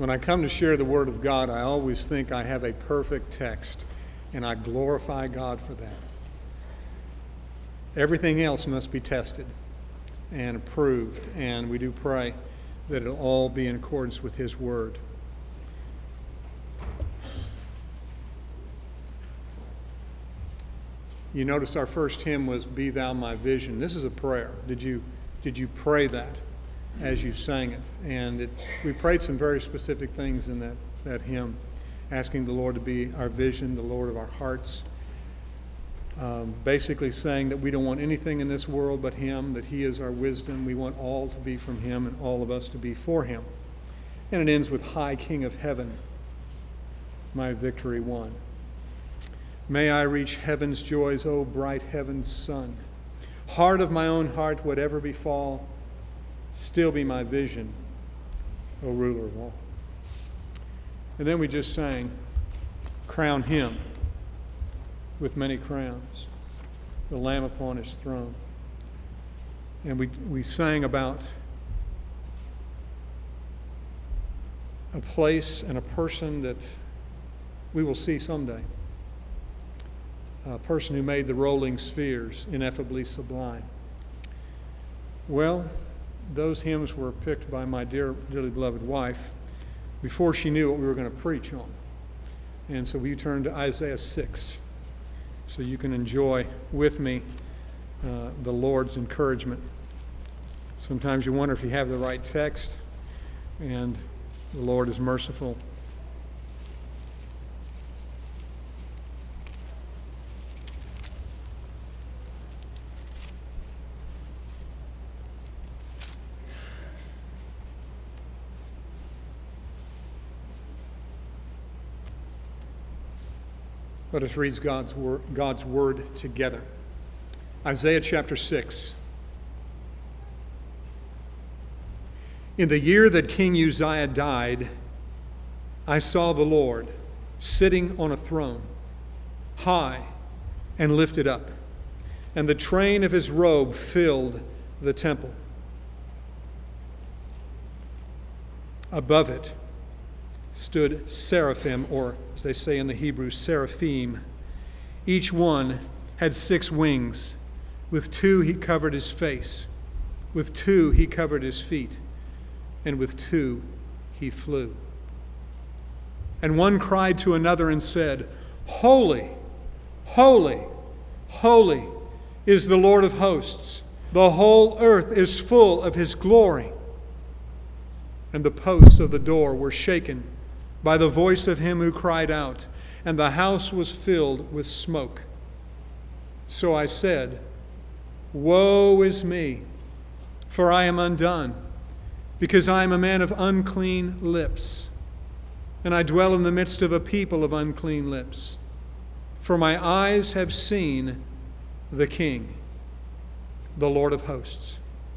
When I come to share the Word of God, I always think I have a perfect text, and I glorify God for that. Everything else must be tested and approved, and we do pray that it'll all be in accordance with His Word. You notice our first hymn was "Be Thou My Vision." This is a prayer. Did you pray that as you sang it? And we prayed some very specific things in that hymn, asking the Lord to be our vision, the Lord of our hearts. Basically saying that we don't want anything in this world but Him, that He is our wisdom. We want all to be from Him and all of us to be for Him. And it ends with "High King of Heaven, my victory won." May I reach heaven's joys, O bright heaven's sun. Heart of my own heart, whatever befall, still be my vision, O ruler of all. And then we just sang, "Crown Him with many crowns, the Lamb upon His throne." And we sang about a place and a person that we will see someday. A person who made the rolling spheres ineffably sublime. Well, those hymns were picked by my dearly beloved wife before she knew what we were going to preach on. And so we turned to Isaiah 6 so you can enjoy with me the Lord's encouragement. Sometimes you wonder if you have the right text, and the Lord is merciful. Let us read God's word together. Isaiah chapter 6. In the year that King Uzziah died, I saw the Lord sitting on a throne, high and lifted up, and the train of His robe filled the temple. Above it stood seraphim, or as they say in the Hebrew, seraphim. Each one had 6 wings. With 2 he covered his face. With 2 he covered his feet. And with 2 he flew. And one cried to another and said, "Holy, holy, holy is the Lord of hosts. The whole earth is full of His glory." And the posts of the door were shaken by the voice of him who cried out, and the house was filled with smoke. So I said, "Woe is me, for I am undone, because I am a man of unclean lips, and I dwell in the midst of a people of unclean lips. For my eyes have seen the King, the Lord of hosts."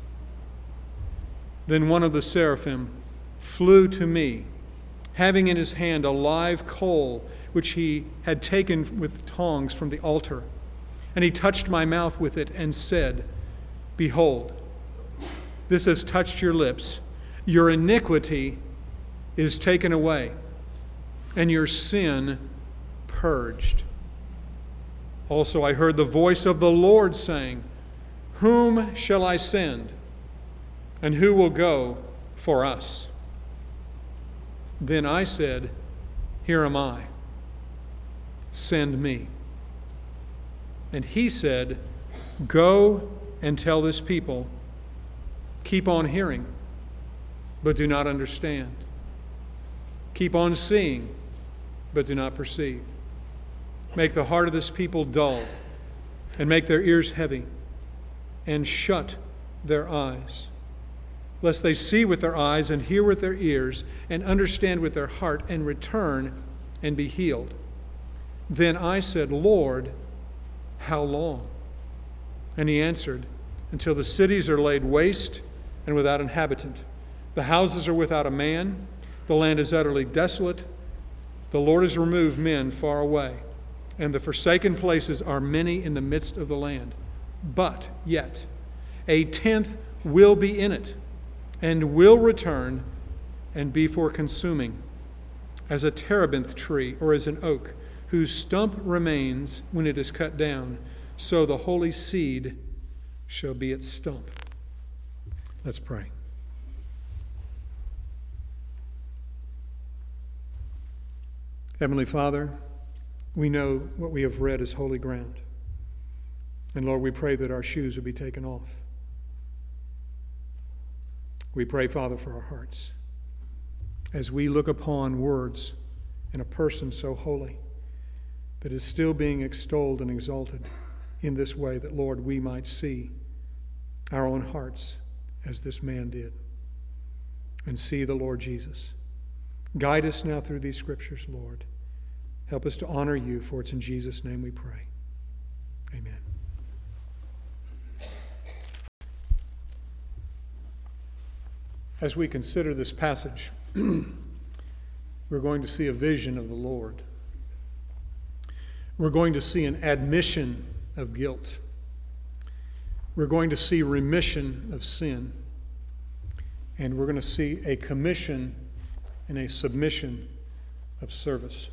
Then one of the seraphim flew to me, having in his hand a live coal which he had taken with tongs from the altar. And he touched my mouth with it and said, "Behold, this has touched your lips. Your iniquity is taken away, and your sin purged." Also I heard the voice of the Lord saying, "Whom shall I send? And who will go for us?" Then I said, "Here am I. Send me." And He said, "Go and tell this people, keep on hearing, but do not understand. Keep on seeing, but do not perceive. Make the heart of this people dull, and make their ears heavy, and shut their eyes, lest they see with their eyes and hear with their ears and understand with their heart and return and be healed." Then I said, "Lord, how long?" And He answered, "Until the cities are laid waste and without inhabitant. The houses are without a man. The land is utterly desolate. The Lord has removed men far away, and the forsaken places are many in the midst of the land. But yet 1/10 will be in it, and will return and be for consuming, as a terebinth tree or as an oak, whose stump remains when it is cut down, so the holy seed shall be its stump. Let's pray. Heavenly Father, we know what we have read is holy ground. And Lord, we pray that our shoes would be taken off. We pray, Father, for our hearts. As we look upon words in a person so holy that is still being extolled and exalted in this way, that, Lord, we might see our own hearts as this man did and see the Lord Jesus. Guide us now through these scriptures, Lord. Help us to honor you, for it's in Jesus' name we pray. Amen. As we consider this passage, we're going to see a vision of the Lord. We're going to see an admission of guilt. We're going to see remission of sin. And we're going to see a commission and a submission of service.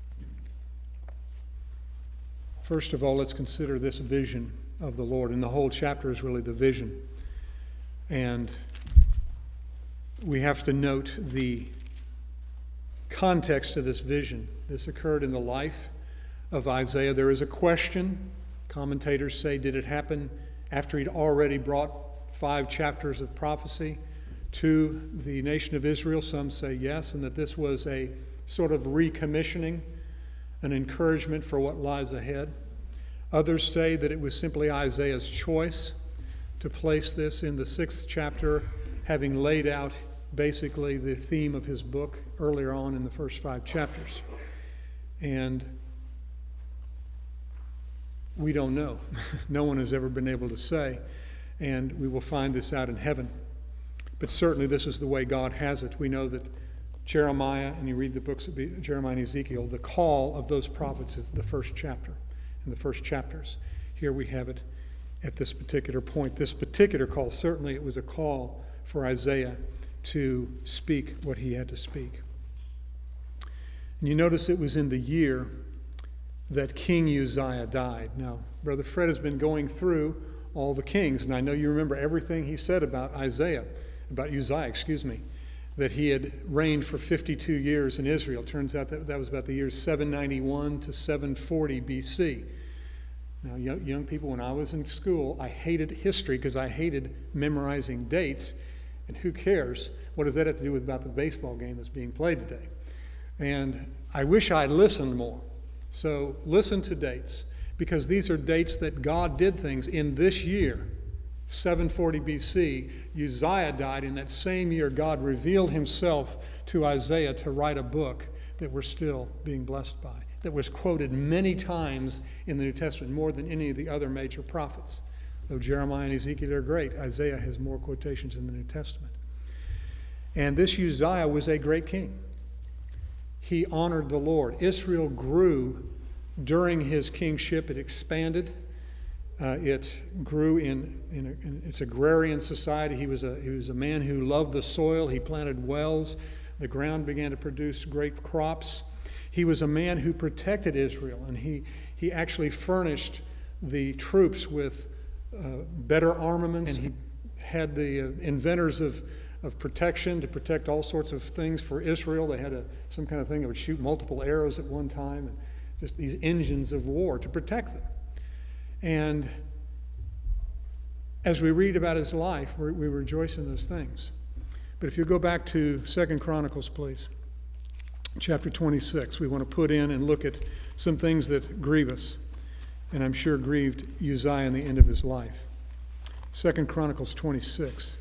First of all, let's consider this vision of the Lord. And the whole chapter is really the vision. And we have to note the context of this vision. This occurred in the life of Isaiah. There is a question. Commentators say, did it happen after he'd already brought 5 chapters of prophecy to the nation of Israel? Some say yes, and that this was a sort of recommissioning, an encouragement for what lies ahead. Others say that it was simply Isaiah's choice to place this in the 6th chapter, having laid out basically the theme of his book earlier on in the first 5 chapters. And we don't know. No one has ever been able to say, and we will find this out in heaven. But certainly this is the way God has it. We know that Jeremiah, and you read the books of Jeremiah and Ezekiel, the call of those prophets is the first chapter, in the first chapters. Here we have it at this particular point. This particular call, certainly it was a call for Isaiah to speak what he had to speak. And you notice it was in the year that King Uzziah died. Now, Brother Fred has been going through all the kings, and I know you remember everything he said about Uzziah, that he had reigned for 52 years in Israel. Turns out that was about the years 791 to 740 BC. Now, young people, when I was in school, I hated history because I hated memorizing dates. And who cares? What does that have to do with about the baseball game that's being played today? And I wish I'd listened more. So listen to dates, because these are dates that God did things in this year, 740 BC. Uzziah died in that same year. God revealed himself to Isaiah to write a book that we're still being blessed by, that was quoted many times in the New Testament, more than any of the other major prophets. Though Jeremiah and Ezekiel are great, Isaiah has more quotations in the New Testament. And this Uzziah was a great king. He honored the Lord. Israel grew during his kingship. It expanded. It grew in its agrarian society. He was a man who loved the soil. He planted wells. The ground began to produce great crops. He was a man who protected Israel, and he actually furnished the troops with better armaments. And he had the inventors of protection to protect all sorts of things for Israel. They had some kind of thing that would shoot multiple arrows at one time, and just these engines of war to protect them. And as we read about his life, we rejoice in those things. But if you go back to 2 Chronicles, please, chapter 26, we want to put in and look at some things that grieve us, and I'm sure grieved Uzziah in the end of his life. 2 Chronicles 26.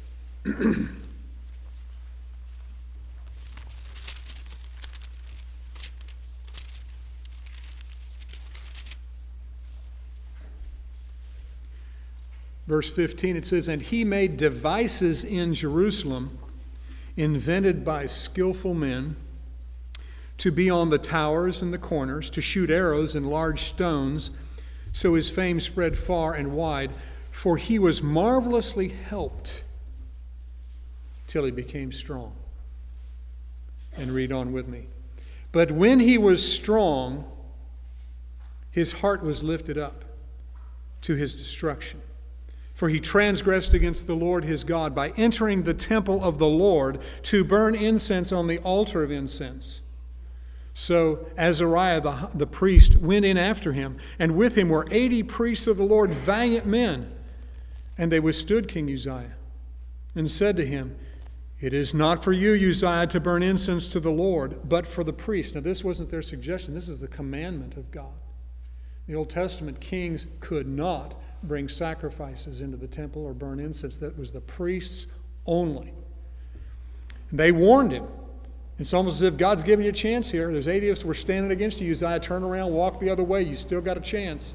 Verse 15, it says, "And he made devices in Jerusalem, invented by skillful men, to be on the towers and the corners, to shoot arrows and large stones. So his fame spread far and wide, for he was marvelously helped till he became strong." And read on with me. But when he was strong, his heart was lifted up to his destruction. For he transgressed against the Lord his God by entering the temple of the Lord to burn incense on the altar of incense. So Azariah the priest went in after him, and with him were 80 priests of the Lord, valiant men. And they withstood King Uzziah and said to him, "It is not for you, Uzziah, to burn incense to the Lord, but for the priests." Now this wasn't their suggestion. This is the commandment of God. In the Old Testament, kings could not bring sacrifices into the temple or burn incense. That was the priests only. And they warned him. It's almost as if God's giving you a chance here. There's 80 of us. We're standing against you, Uzziah. Turn around, walk the other way. You still got a chance.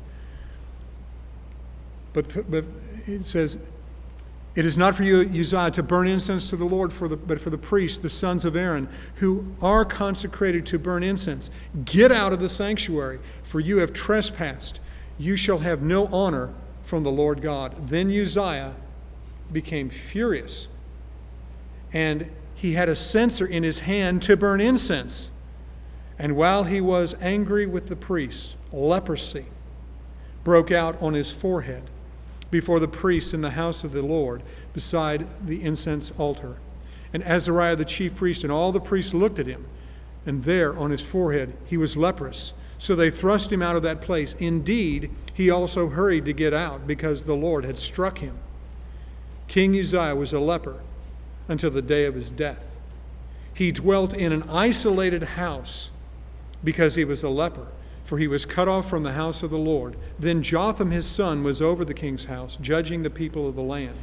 But it says, "It is not for you, Uzziah, to burn incense to the Lord, but for the priests, the sons of Aaron, who are consecrated to burn incense. Get out of the sanctuary, for you have trespassed. You shall have no honor from the Lord God." Then Uzziah became furious, and he had a censer in his hand to burn incense. And while he was angry with the priests, leprosy broke out on his forehead before the priests in the house of the Lord, beside the incense altar. And Azariah the chief priest and all the priests looked at him, and there on his forehead he was leprous. So they thrust him out of that place. Indeed, he also hurried to get out, because the Lord had struck him. King Uzziah was a leper until the day of his death. He dwelt in an isolated house because he was a leper, for he was cut off from the house of the Lord. Then Jotham his son was over the king's house, judging the people of the land.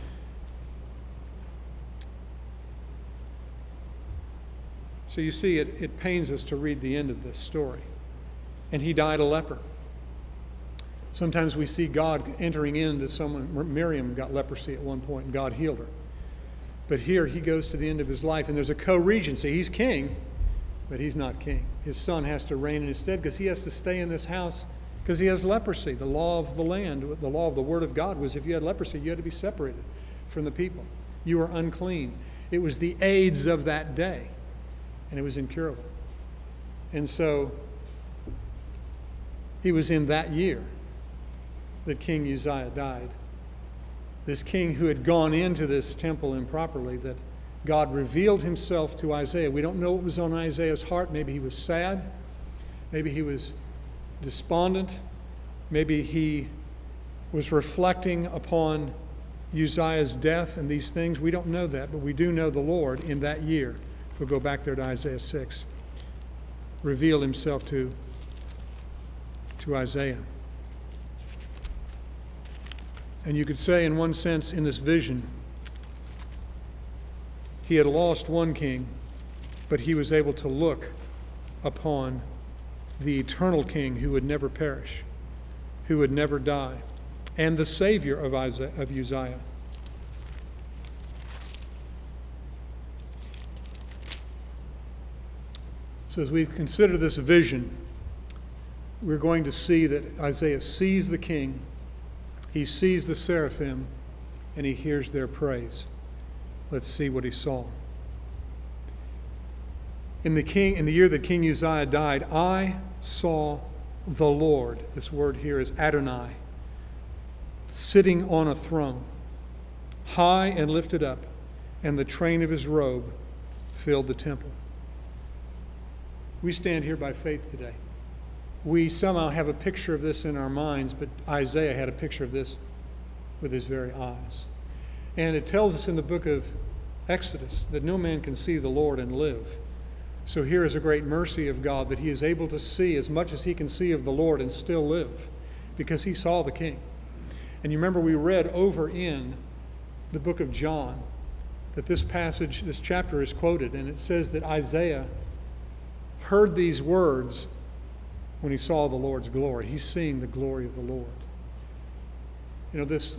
So you see, it pains us to read the end of this story. And he died a leper. Sometimes we see God entering into someone. Miriam got leprosy at one point, and God healed her. But here he goes to the end of his life, and there's a co-regency. He's king, but he's not king. His son has to reign in his stead because he has to stay in this house because he has leprosy. The law of the land, the law of the word of God was if you had leprosy, you had to be separated from the people. You were unclean. It was the AIDS of that day, and it was incurable. And so it was in that year that King Uzziah died. This king who had gone into this temple improperly, that God revealed himself to Isaiah. We don't know what was on Isaiah's heart. Maybe he was sad. Maybe he was despondent. Maybe he was reflecting upon Uzziah's death and these things. We don't know that, but we do know the Lord in that year, if we'll go back there to Isaiah 6, revealed himself to Isaiah. And you could say, in one sense, in this vision, he had lost one king, but he was able to look upon the eternal king who would never perish, who would never die, and the Savior of Uzziah. So as we consider this vision, we're going to see that Isaiah sees the king, he sees the seraphim, and he hears their praise. Let's see what he saw. In the year that King Uzziah died, I saw the Lord. This word here is Adonai, sitting on a throne, high and lifted up, and the train of his robe filled the temple. We stand here by faith today. We somehow have a picture of this in our minds, but Isaiah had a picture of this with his very eyes. And it tells us in the book of Exodus that no man can see the Lord and live. So here is a great mercy of God that he is able to see as much as he can see of the Lord and still live, because he saw the king. And you remember we read over in the book of John that this passage, this chapter is quoted, and it says that Isaiah heard these words when he saw the Lord's glory. He's seeing the glory of the Lord. You know, this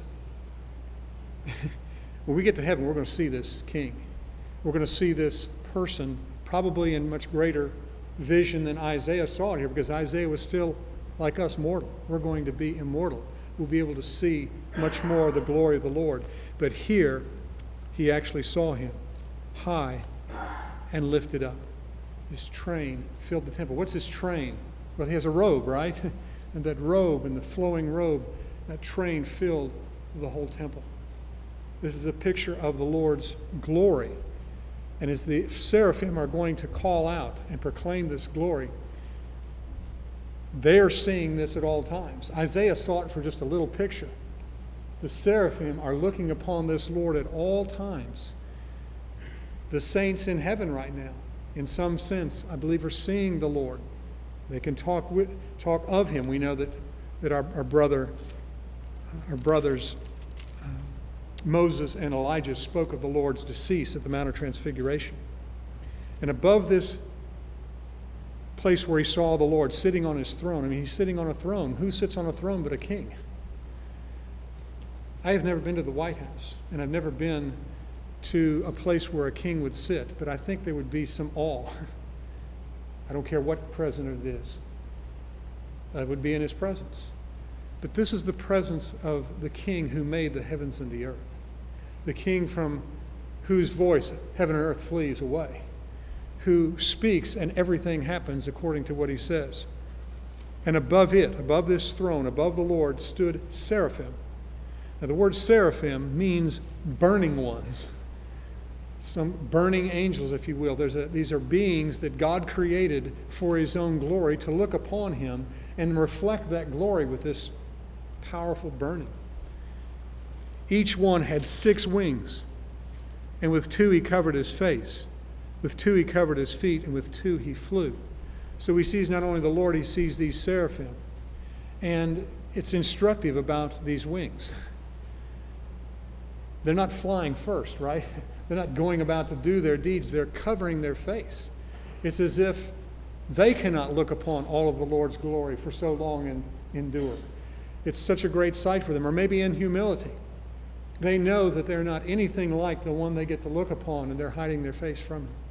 when we get to heaven, we're going to see this king. We're going to see this person probably in much greater vision than Isaiah saw it here, because Isaiah was still, like us, mortal. We're going to be immortal. We'll be able to see much more of the glory of the Lord. But here, he actually saw him high and lifted up. This train filled the temple. What's this train? Well, he has a robe, right? And that robe and the flowing robe, that train filled the whole temple. This is a picture of the Lord's glory. And as the seraphim are going to call out and proclaim this glory, they are seeing this at all times. Isaiah saw it for just a little picture. The seraphim are looking upon this Lord at all times. The saints in heaven right now, in some sense, I believe, are seeing the Lord. They can talk of him. We know that our brothers, Moses and Elijah, spoke of the Lord's decease at the Mount of Transfiguration. And above this place where he saw the Lord sitting on his throne, I mean, he's sitting on a throne. Who sits on a throne but a king? I have never been to the White House, and I've never been to a place where a king would sit, but I think there would be some awe. I don't care what president it is. That would be in his presence. But this is the presence of the King who made the heavens and the earth. The King from whose voice heaven and earth flees away. Who speaks and everything happens according to what he says. And above it, above this throne, above the Lord, stood seraphim. Now the word seraphim means burning ones. Some burning angels, if you will. These are beings that God created for his own glory to look upon him and reflect that glory with this powerful burning. Each one had 6 wings, and with 2 he covered his face, with 2 he covered his feet, and with 2 he flew. So he sees not only the Lord, he sees these seraphim. And it's instructive about these wings. They're not flying first, right? They're not going about to do their deeds. They're covering their face. It's as if they cannot look upon all of the Lord's glory for so long and endure. It's such a great sight for them. Or maybe in humility. They know that they're not anything like the one they get to look upon, and they're hiding their face from him.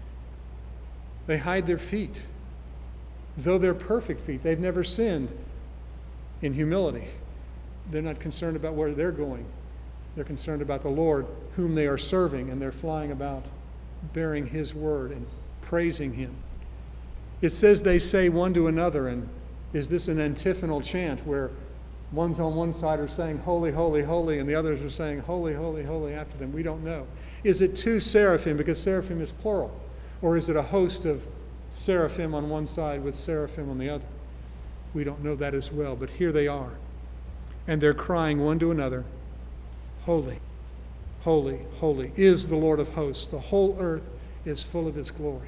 They hide their feet. Though they're perfect feet, they've never sinned. In humility, they're not concerned about where they're going. They're concerned about the Lord whom they are serving, and they're flying about bearing his word and praising him. It says they say one to another, and is this an antiphonal chant where ones on one side are saying, holy, holy, holy, and the others are saying, holy, holy, holy after them? We don't know. Is it 2 seraphim, because seraphim is plural? Or is it a host of seraphim on one side with seraphim on the other? We don't know that as well, but here they are. And they're crying one to another, holy, holy, holy is the Lord of hosts. The whole earth is full of his glory.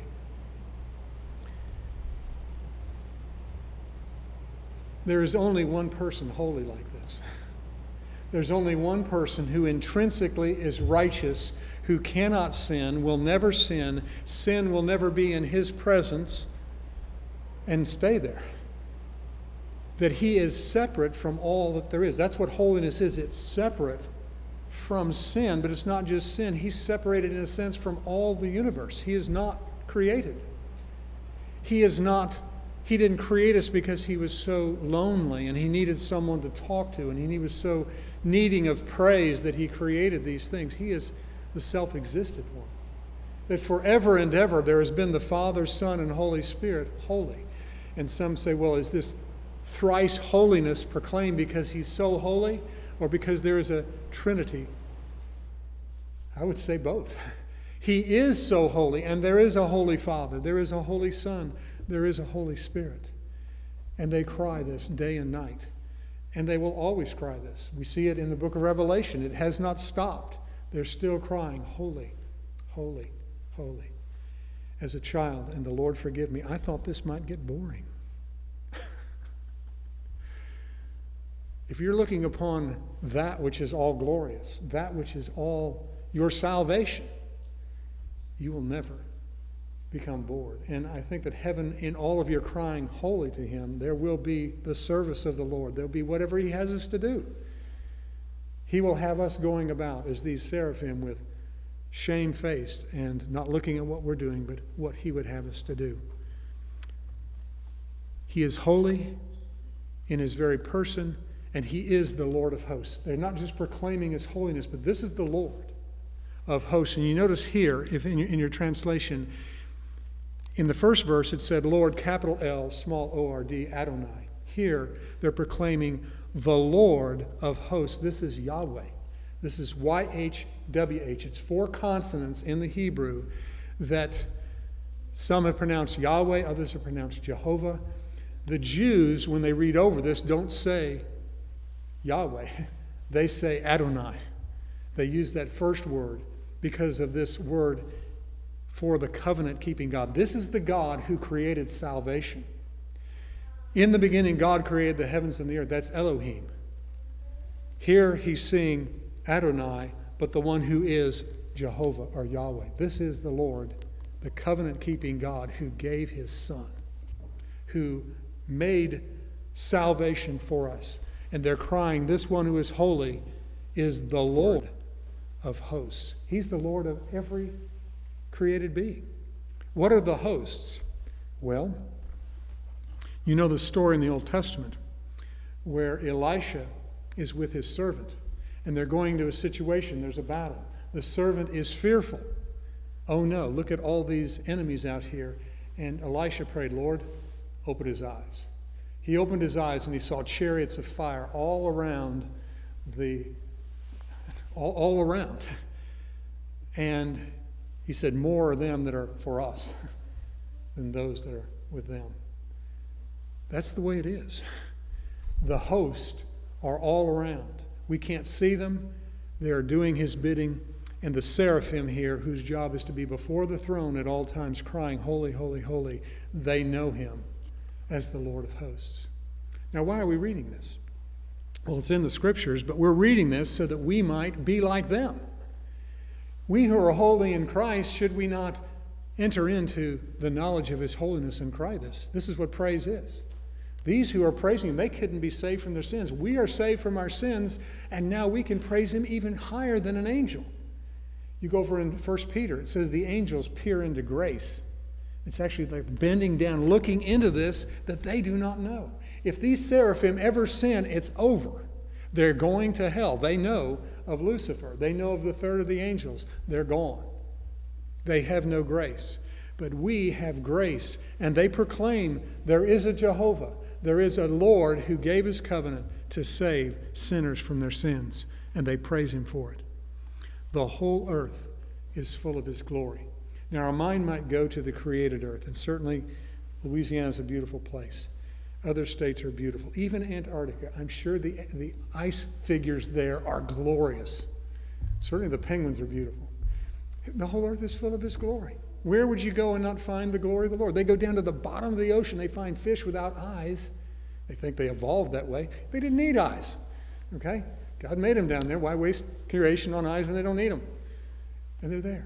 There is only one person holy like this. There's only one person who intrinsically is righteous, who cannot sin, will never sin. Sin will never be in his presence and stay there. That he is separate from all that there is. That's what holiness is. It's separate from sin, but it's not just sin. He's separated in a sense from all the universe. He is not created. He didn't create us because he was so lonely and he needed someone to talk to, and he was so needing of praise that he created these things. He is the self-existent one. That forever and ever there has been the Father, Son, and Holy Spirit holy. And some say, well, is this thrice holiness proclaimed because he's so holy, or because there is a Trinity? I would say both. He is so holy, and there is a Holy Father, there is a Holy Son, there is a Holy Spirit. And they cry this day and night. And they will always cry this. We see it in the book of Revelation. It has not stopped. They're still crying, holy, holy, holy. As a child, and the Lord forgive me, I thought this might get boring. If you're looking upon that which is all glorious, that which is all your salvation, you will never become bored. And I think that heaven, in all of your crying holy to him, there will be the service of the Lord. There'll be whatever he has us to do. He will have us going about as these seraphim with shamefaced and not looking at what we're doing, but what he would have us to do. He is holy in his very person, and he is the Lord of hosts. They're not just proclaiming his holiness, but this is the Lord. of hosts. And you notice here, if in your translation, in the first verse it said Lord, capital L, small O-R-D, Adonai. Here they're proclaiming the Lord of hosts. This is Yahweh. This is Y-H-W-H. It's 4 consonants in the Hebrew that some have pronounced Yahweh, others have pronounced Jehovah. The Jews, when they read over this, don't say Yahweh. They say Adonai. They use that first word because of this word for the covenant-keeping God. This is the God who created salvation. In the beginning, God created the heavens and the earth. That's Elohim. Here he's seeing Adonai, but the one who is Jehovah or Yahweh. This is the Lord, the covenant-keeping God who gave his Son, who made salvation for us. And they're crying, this one who is holy is the Lord of hosts. He's the Lord of every created being. What are the hosts? Well, you know the story in the Old Testament where Elisha is with his servant and they're going to a situation, there's a battle. The servant is fearful. Oh no, look at all these enemies out here. And Elisha prayed, Lord, open his eyes. He opened his eyes and he saw chariots of fire all around all around. And he said, more are them that are for us than those that are with them. That's the way it is. The host are all around. We can't see them. They are doing his bidding. And the seraphim here, whose job is to be before the throne at all times crying, holy, holy, holy, they know him as the Lord of hosts. Now, why are we reading this? Well, it's in the scriptures, but we're reading this so that we might be like them. We who are holy in Christ, should we not enter into the knowledge of his holiness and cry this? This is what praise is. These who are praising him, they couldn't be saved from their sins. We are saved from our sins, and now we can praise him even higher than an angel. You go over in 1 Peter, it says the angels peer into grace. It's actually like bending down, looking into this that they do not know. If these seraphim ever sin, it's over. They're going to hell. They know of Lucifer. They know of the third of the angels. They're gone. They have no grace. But we have grace, and they proclaim there is a Jehovah. There is a Lord who gave his covenant to save sinners from their sins, and they praise him for it. The whole earth is full of his glory. Now, our mind might go to the created earth, and certainly Louisiana is a beautiful place. Other states are beautiful. Even Antarctica, I'm sure the ice figures there are glorious. Certainly the penguins are beautiful. The whole earth is full of his glory. Where would you go and not find the glory of the Lord? They go down to the bottom of the ocean. They find fish without eyes. They think they evolved that way. They didn't need eyes. Okay? God made them down there. Why waste creation on eyes when they don't need them? And they're there.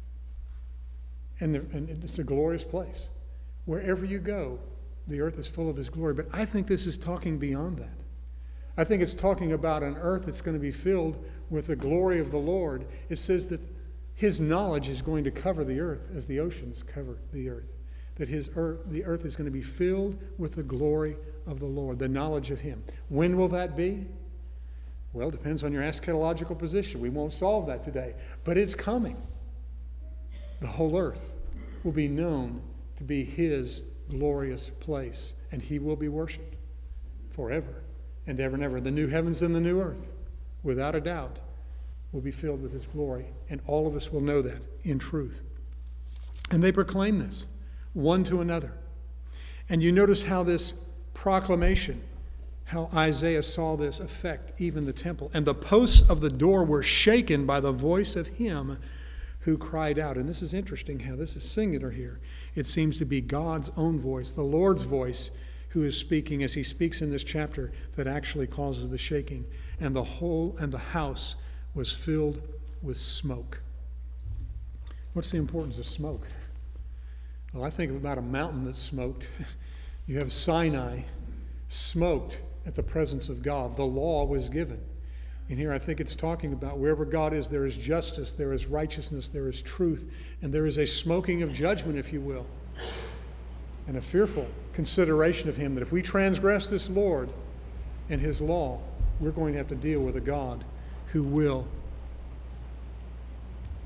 And it's a glorious place. Wherever you go, the earth is full of his glory. But I think this is talking beyond that. I think it's talking about an earth that's going to be filled with the glory of the Lord. It says that his knowledge is going to cover the earth as the oceans cover the earth. That the earth is going to be filled with the glory of the Lord, the knowledge of him. When will that be? Well, it depends on your eschatological position. We won't solve that today. But it's coming. The whole earth will be known to be his glorious place, and he will be worshipped forever and ever and ever. The new heavens and the new earth, without a doubt, will be filled with his glory, and all of us will know that in truth. And they proclaim this one to another. And you notice how this proclamation, how Isaiah saw this affect even the temple. And the posts of the door were shaken by the voice of him who cried out. And this is interesting how this is singular here. It seems to be God's own voice, the Lord's voice, who is speaking as he speaks in this chapter, that actually causes the shaking. And the house was filled with smoke. What's the importance of smoke? Well, I think about a mountain that smoked. You have Sinai smoked at the presence of God. The law was given. And here I think it's talking about wherever God is, there is justice, there is righteousness, there is truth, and there is a smoking of judgment, if you will, and a fearful consideration of him that if we transgress this Lord and his law, we're going to have to deal with a God who will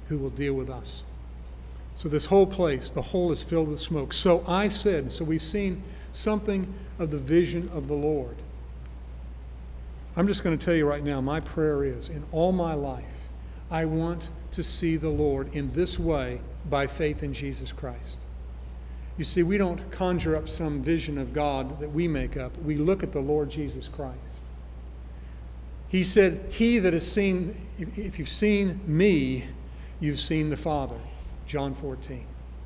who will deal with us. So this whole place, the whole is filled with smoke. So I said, so we've seen something of the vision of the Lord. I'm just going to tell you right now, my prayer is, in all my life, I want to see the Lord in this way by faith in Jesus Christ. You see, we don't conjure up some vision of God that we make up. We look at the Lord Jesus Christ. He said, he that has seen, if you've seen me, you've seen the Father. John 14.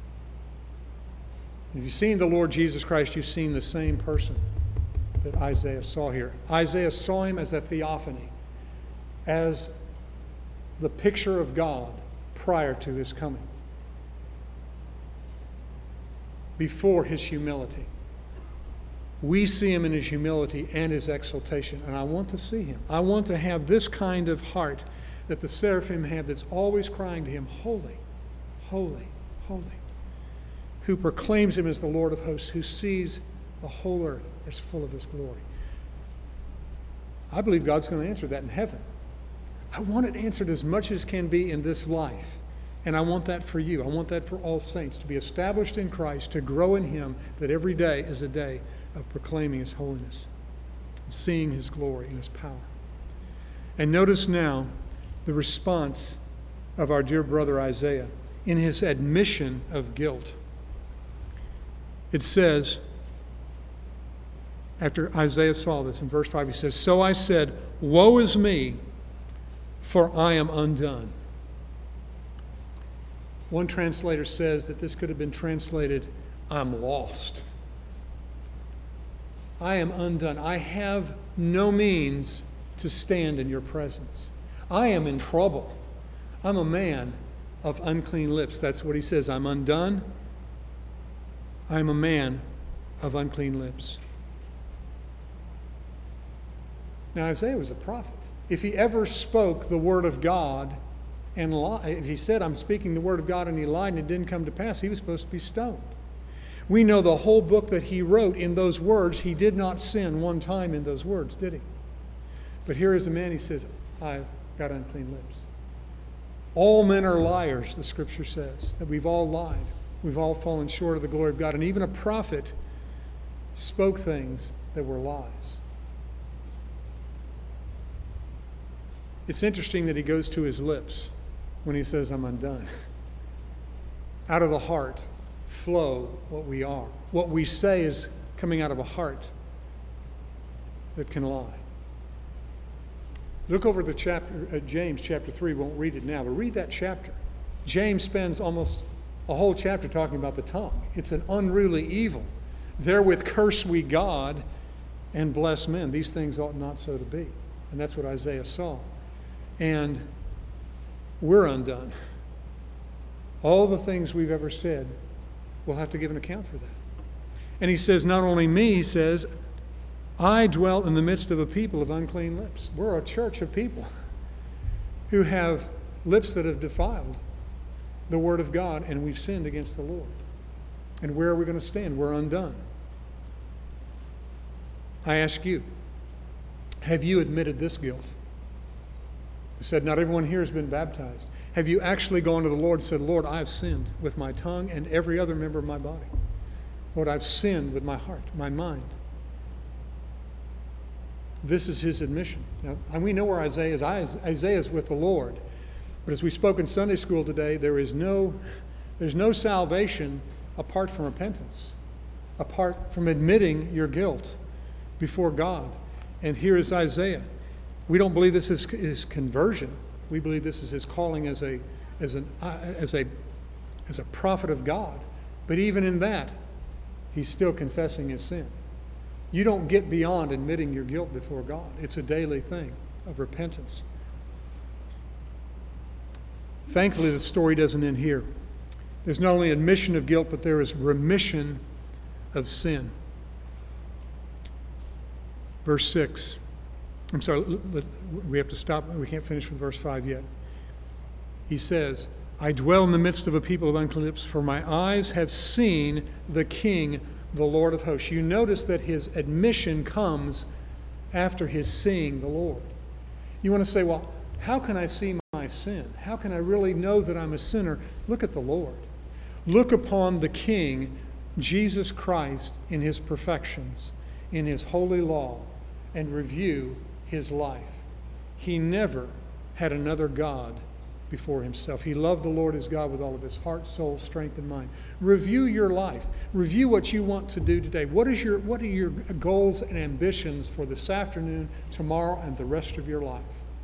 If you've seen the Lord Jesus Christ, you've seen the same person that Isaiah saw here. Isaiah saw him as a theophany, as the picture of God prior to his coming, before his humility. We see him in his humility and his exaltation, and I want to see him. I want to have this kind of heart that the seraphim have, that's always crying to him, holy, holy, holy, who proclaims him as the Lord of hosts, who sees the whole earth as full of his glory. I believe God's going to answer that in heaven. I want it answered as much as can be in this life. And I want that for you. I want that for all saints, to be established in Christ, to grow in him, that every day is a day of proclaiming his holiness, and seeing his glory and his power. And notice now the response of our dear brother Isaiah in his admission of guilt. It says, after Isaiah saw this, in verse 5, he says, "So I said, woe is me, for I am undone." One translator says that this could have been translated, I'm lost. I am undone. I have no means to stand in your presence. I am in trouble. I'm a man of unclean lips. That's what he says. I'm undone. I'm a man of unclean lips. Now, Isaiah was a prophet. If he ever spoke the word of God and if he said, I'm speaking the word of God, and he lied and it didn't come to pass, he was supposed to be stoned. We know the whole book that he wrote in those words. He did not sin one time in those words, did he? But here is a man, he says, I've got unclean lips. All men are liars, the scripture says, that we've all lied. We've all fallen short of the glory of God. And even a prophet spoke things that were lies. It's interesting that he goes to his lips when he says, I'm undone. Out of the heart flow what we are. What we say is coming out of a heart that can lie. Look over the chapter, James chapter 3. We won't read it now, but read that chapter. James spends almost a whole chapter talking about the tongue. It's an unruly evil. Therewith curse we God and bless men. These things ought not so to be. And that's what Isaiah saw. And we're undone. All the things we've ever said, we'll have to give an account for that. And he says, not only me, he says, I dwell in the midst of a people of unclean lips. We're a church of people who have lips that have defiled the word of God, and we've sinned against the Lord. And where are we going to stand? We're undone. I ask you, have you admitted this guilt? He said, not everyone here has been baptized. Have you actually gone to the Lord and said, Lord, I have sinned with my tongue and every other member of my body. Lord, I've sinned with my heart, my mind. This is his admission. Now, and we know where Isaiah is. Isaiah is with the Lord. But as we spoke in Sunday school today, there's no salvation apart from repentance, apart from admitting your guilt before God. And here is Isaiah. We don't believe this is his conversion. We believe this is his calling as a prophet of God. But even in that, he's still confessing his sin. You don't get beyond admitting your guilt before God. It's a daily thing of repentance. Thankfully, the story doesn't end here. There's not only admission of guilt, but there is remission of sin. Verse 6. I'm sorry, we have to stop. We can't finish with verse 5 yet. He says, I dwell in the midst of a people of unclean lips, for my eyes have seen the King, the Lord of hosts. You notice that his admission comes after his seeing the Lord. You want to say, well, how can I see my my sin? How can I really know that I'm a sinner? Look at the Lord. Look upon the King, Jesus Christ, in his perfections, in his holy law, and review his life. He never had another God before himself. He loved the Lord his God with all of his heart, soul, strength, and mind. Review your life. Review what you want to do today. What are your goals and ambitions for this afternoon, tomorrow, and the rest of your life?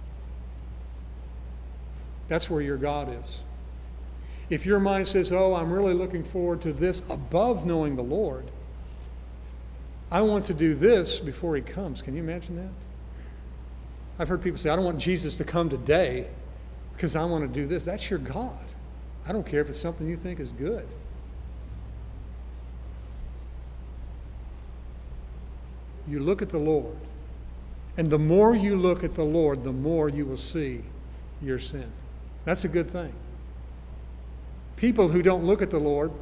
That's where your God is. If your mind says, oh, I'm really looking forward to this above knowing the Lord, I want to do this before he comes. Can you imagine that? I've heard people say, I don't want Jesus to come today because I want to do this. That's your God. I don't care if it's something you think is good. You look at the Lord, and the more you look at the Lord, the more you will see your sin. That's a good thing. People who don't look at the Lord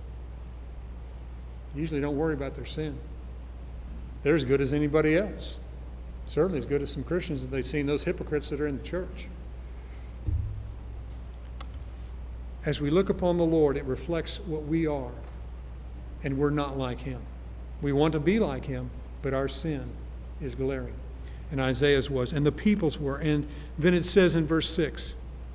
usually don't worry about their sin. They're as good as anybody else. Certainly as good as some Christians that they've seen, those hypocrites that are in the church. As we look upon the Lord, it reflects what we are, and we're not like him. We want to be like him, but our sin is glaring. And Isaiah's was, and the people's were. And then it says in verse 6,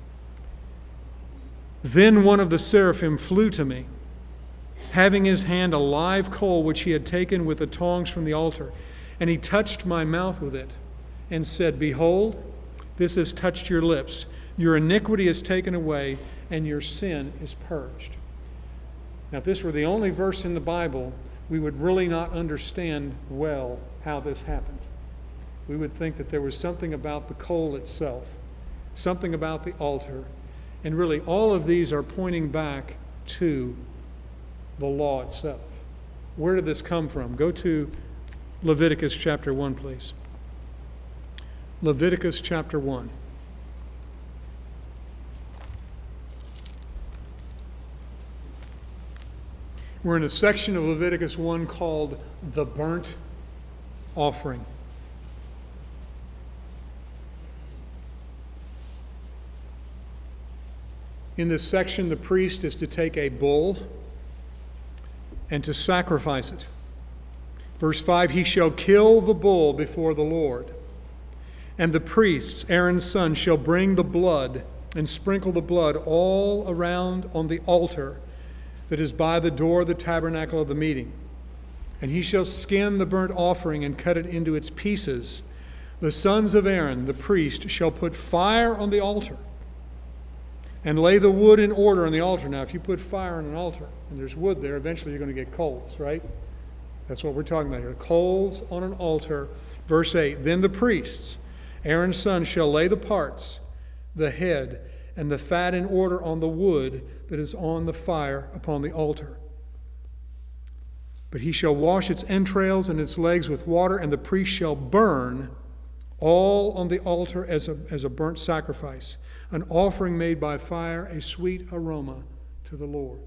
then one of the seraphim flew to me, having in his hand a live coal which he had taken with the tongs from the altar. And he touched my mouth with it and said, behold, this has touched your lips. Your iniquity is taken away, and your sin is purged. Now, if this were the only verse in the Bible, we would really not understand well how this happened. We would think that there was something about the coal itself, something about the altar, and really all of these are pointing back to the law itself. Where did this come from? Go to Leviticus chapter 1, please. Leviticus chapter 1. We're in a section of Leviticus 1 called the burnt offering. In this section, the priest is to take a bull and to sacrifice it. Verse 5, he shall kill the bull before the Lord. And the priests, Aaron's son, shall bring the blood and sprinkle the blood all around on the altar that is by the door of the tabernacle of the meeting. And he shall skin the burnt offering and cut it into its pieces. The sons of Aaron, the priest, shall put fire on the altar and lay the wood in order on the altar. Now, if you put fire on an altar and there's wood there, eventually you're going to get coals, right? That's what we're talking about here. Coals on an altar. Verse 8, then the priests, Aaron's son, shall lay the parts, the head, and the fat in order on the wood that is on the fire upon the altar. But he shall wash its entrails and its legs with water, and the priest shall burn all on the altar as a burnt sacrifice, an offering made by fire, a sweet aroma to the Lord.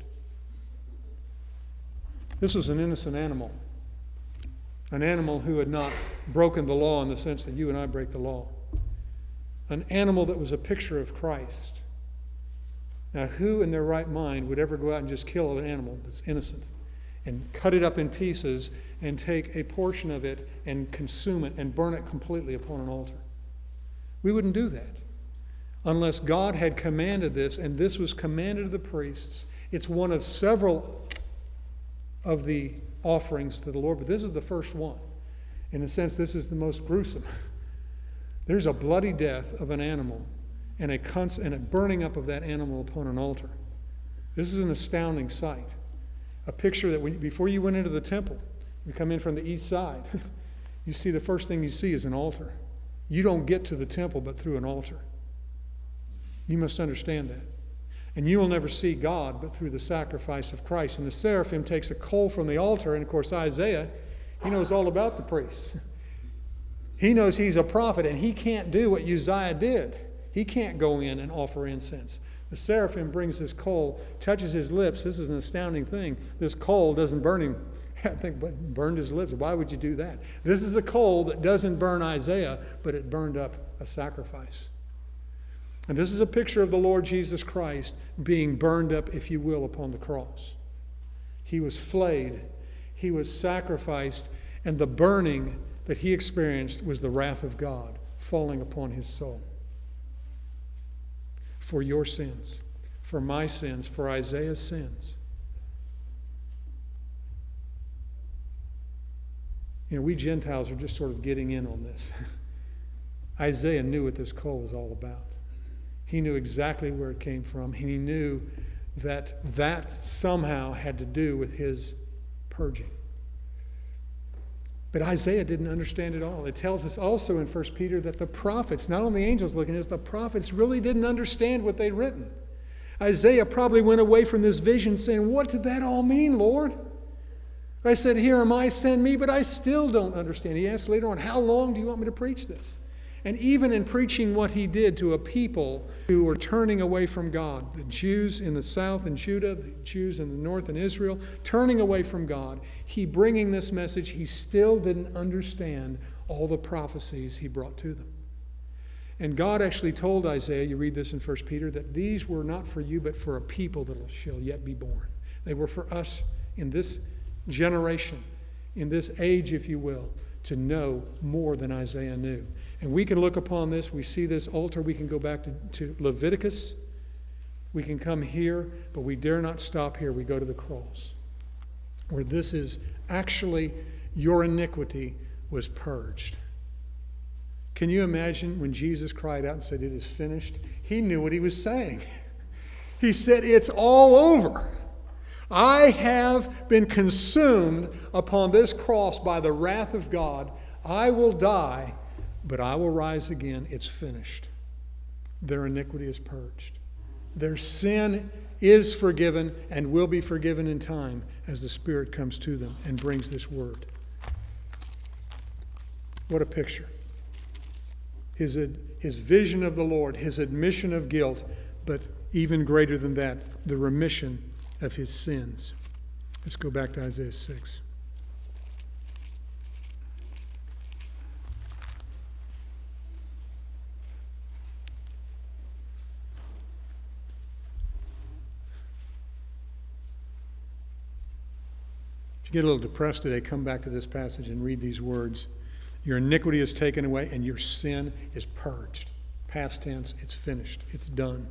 This was an innocent animal, an animal who had not broken the law in the sense that you and I break the law, an animal that was a picture of Christ. Now, who in their right mind would ever go out and just kill an animal that's innocent and cut it up in pieces and take a portion of it and consume it and burn it completely upon an altar? We wouldn't do that unless God had commanded this, and this was commanded to the priests. It's one of several of the offerings to the Lord, but this is the first one. In a sense, this is the most gruesome. There's a bloody death of an animal and a burning up of that animal upon an altar. This is an astounding sight. A picture that before you went into the temple, you come in from the east side, you see the first thing you see is an altar. You don't get to the temple but through an altar. You must understand that. And you will never see God but through the sacrifice of Christ. And the seraphim takes a coal from the altar, and of course Isaiah, he knows all about the priests. He knows he's a prophet, and he can't do what Uzziah did. He can't go in and offer incense. The seraphim brings this coal, touches his lips. This is an astounding thing. This coal doesn't burn him. I think, but burned his lips. Why would you do that? This is a coal that doesn't burn Isaiah, but it burned up a sacrifice. And this is a picture of the Lord Jesus Christ being burned up, if you will, upon the cross. He was flayed. He was sacrificed. And the burning that he experienced was the wrath of God falling upon his soul. For your sins, for my sins, for Isaiah's sins. You know, we Gentiles are just sort of getting in on this. Isaiah knew what this coal was all about. He knew exactly where it came from. And he knew that somehow had to do with his purging. But Isaiah didn't understand it all. It tells us also in 1 Peter that the prophets, not only angels looking at us, the prophets really didn't understand what they'd written. Isaiah probably went away from this vision saying, what did that all mean, Lord? I said, here am I, send me, but I still don't understand. He asked later on, how long do you want me to preach this? And even in preaching what he did to a people who were turning away from God, the Jews in the south in Judah, the Jews in the north in Israel, turning away from God, he bringing this message, he still didn't understand all the prophecies he brought to them. And God actually told Isaiah, you read this in 1 Peter, that these were not for you, but for a people that shall yet be born. They were for us in this generation, in this age, if you will, to know more than Isaiah knew. And we can look upon this. We see this altar. We can go back to Leviticus. We can come here, but we dare not stop here. We go to the cross, where this is actually your iniquity was purged. Can you imagine when Jesus cried out and said, it is finished? He knew what he was saying. He said, it's all over. I have been consumed upon this cross by the wrath of God. I will die, but I will rise again. It's finished. Their iniquity is purged. Their sin is forgiven and will be forgiven in time as the Spirit comes to them and brings this word. What a picture. His vision of the Lord, his admission of guilt, but even greater than that, the remission of his sins. Let's go back to Isaiah 6. If you get a little depressed today, come back to this passage and read these words. Your iniquity is taken away and your sin is purged. Past tense, it's finished. It's done.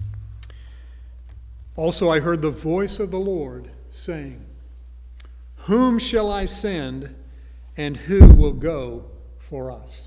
Also, I heard the voice of the Lord saying, whom shall I send, and who will go for us?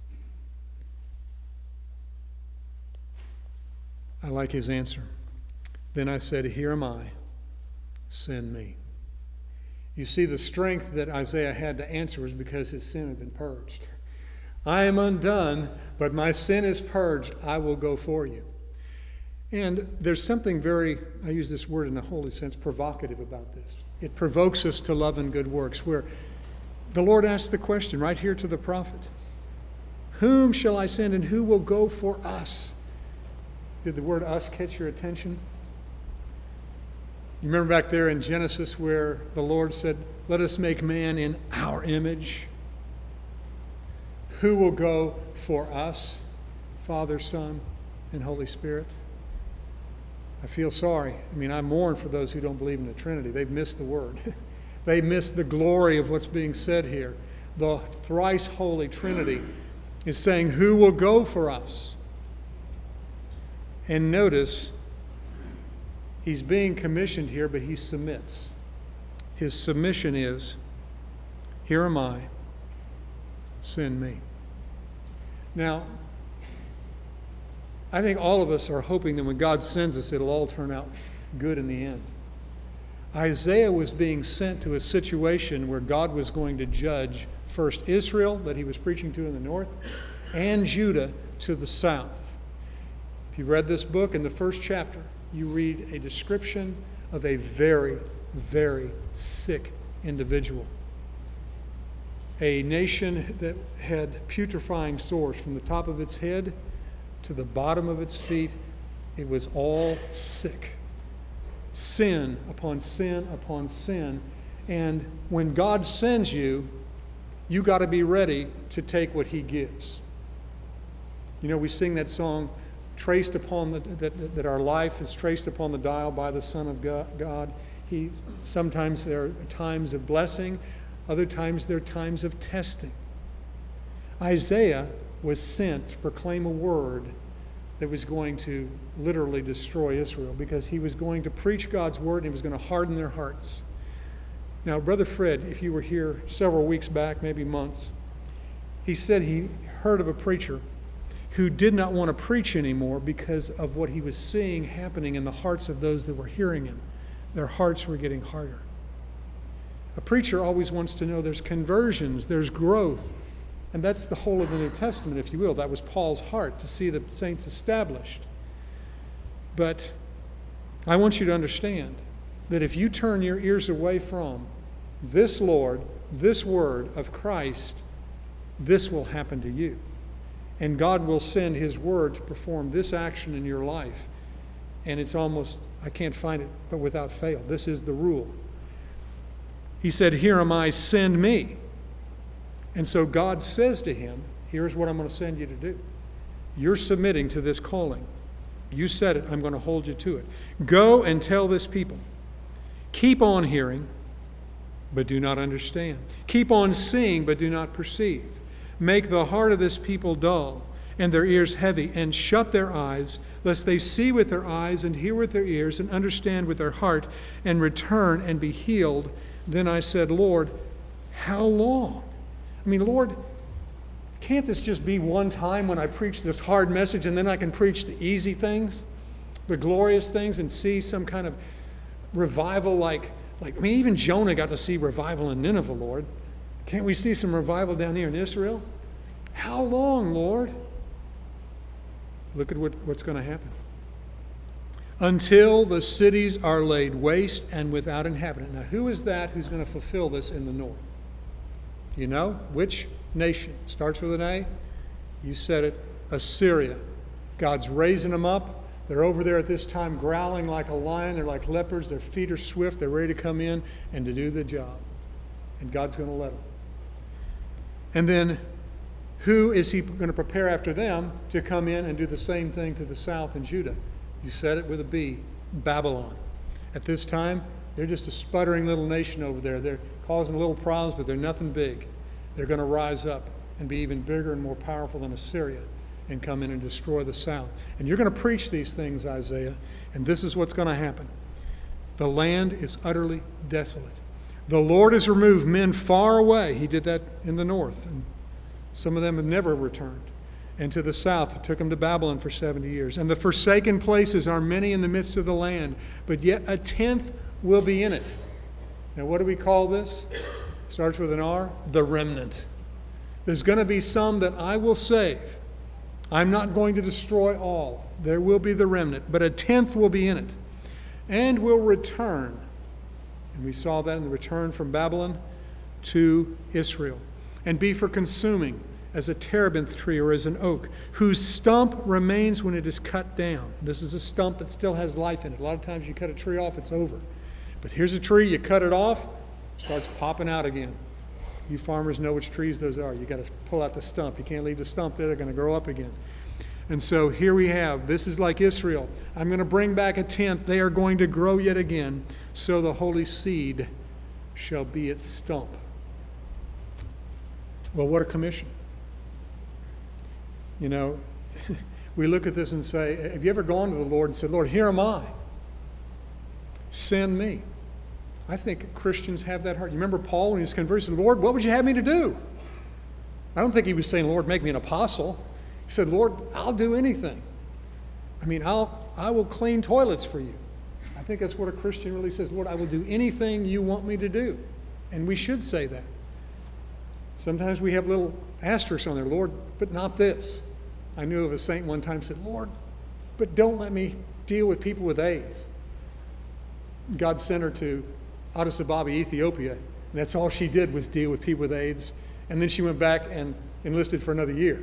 I like his answer. Then I said, here am I, send me. You see, the strength that Isaiah had to answer was because his sin had been purged. I am undone, but my sin is purged. I will go for you. And there's something very, I use this word in a holy sense, provocative about this. It provokes us to love and good works, where the Lord asked the question right here to the prophet, whom shall I send and who will go for us? Did the word us catch your attention? You remember back there in Genesis where the Lord said, let us make man in our image. Who will go for us? Father, Son, and Holy Spirit. I feel sorry. I mourn for those who don't believe in the Trinity. They've missed the word. They missed the glory of what's being said here. The thrice holy Trinity is saying, who will go for us? And notice, he's being commissioned here, but he submits. His submission is, here am I, send me. Now, I think all of us are hoping that when God sends us, it'll all turn out good in the end. Isaiah was being sent to a situation where God was going to judge first Israel, that he was preaching to in the north, and Judah to the south. If you read this book, in the first chapter, you read a description of a very, very sick individual. A nation that had putrefying sores from the top of its head to the bottom of its feet. It was all sick. Sin upon sin upon sin. And when God sends you, you got to be ready to take what he gives. You know, we sing that song, traced upon that our life is traced upon the dial by the Son of God. Sometimes there are times of blessing, other times there are times of testing. Isaiah was sent to proclaim a word that was going to literally destroy Israel, because he was going to preach God's word and he was going to harden their hearts. Now, Brother Fred, if you were here several weeks back, maybe months, he said he heard of a preacher who did not want to preach anymore because of what he was seeing happening in the hearts of those that were hearing him. Their hearts were getting harder. A preacher always wants to know there's conversions, there's growth. And that's the whole of the New Testament, if you will. That was Paul's heart, to see the saints established. But I want you to understand that if you turn your ears away from this Lord, this word of Christ, this will happen to you. And God will send his word to perform this action in your life. And it's almost, I can't find it, but without fail. This is the rule. He said, "Here am I, send me." And so God says to him, here's what I'm going to send you to do. You're submitting to this calling. You said it, I'm going to hold you to it. Go and tell this people. Keep on hearing, but do not understand. Keep on seeing, but do not perceive. Make the heart of this people dull and their ears heavy, and shut their eyes, lest they see with their eyes and hear with their ears and understand with their heart and return and be healed. Then I said, Lord, how long? I mean, Lord, can't this just be one time when I preach this hard message and then I can preach the easy things, the glorious things, and see some kind of revival like even Jonah got to see revival in Nineveh, Lord. Can't we see some revival down here in Israel? How long, Lord? Look at what's going to happen. Until the cities are laid waste and without inhabitant. Now, who is that who's going to fulfill this in the north? You know, which nation? Starts with an A. You said it. Assyria. God's raising them up. They're over there at this time growling like a lion. They're like leopards. Their feet are swift. They're ready to come in and to do the job. And God's going to let them. And then who is he going to prepare after them to come in and do the same thing to the south in Judah? You said it with a B. Babylon. At this time, they're just a sputtering little nation over there. They're causing little problems, but they're nothing big. They're going to rise up and be even bigger and more powerful than Assyria and come in and destroy the south. And you're going to preach these things, Isaiah, and this is what's going to happen. The land is utterly desolate. The Lord has removed men far away. He did that in the north, and some of them have never returned. And to the south, it took them to Babylon for 70 years. And the forsaken places are many in the midst of the land, but yet a tenth will be in it. Now, what do we call this? Starts with an R. The remnant. There's going to be some that I will save. I'm not going to destroy all. There will be the remnant, but a tenth will be in it and will return. And we saw that in the return from Babylon to Israel. And be for consuming as a terebinth tree or as an oak, whose stump remains when it is cut down. This is a stump that still has life in it. A lot of times you cut a tree off, it's over. But here's a tree, you cut it off, it starts popping out again. You farmers know which trees those are. You got to pull out the stump. You can't leave the stump there, they're going to grow up again. And so here we have, this is like Israel. I'm going to bring back a tenth. They are going to grow yet again. So the holy seed shall be its stump. Well, what a commission. You know, we look at this and say, have you ever gone to the Lord and said, Lord, here am I. Send me. I think Christians have that heart. You remember Paul when he was conversing, Lord, what would you have me to do? I don't think he was saying, Lord, make me an apostle. He said, Lord, I'll do anything. I mean, I will clean toilets for you. I think that's what a Christian really says. Lord, I will do anything you want me to do. And we should say that. Sometimes we have little asterisks on there, Lord, but not this. I knew of a saint one time said, Lord, but don't let me deal with people with AIDS. God sent her to Addis Ababa, Ethiopia, and that's all she did was deal with people with AIDS. And then she went back and enlisted for another year.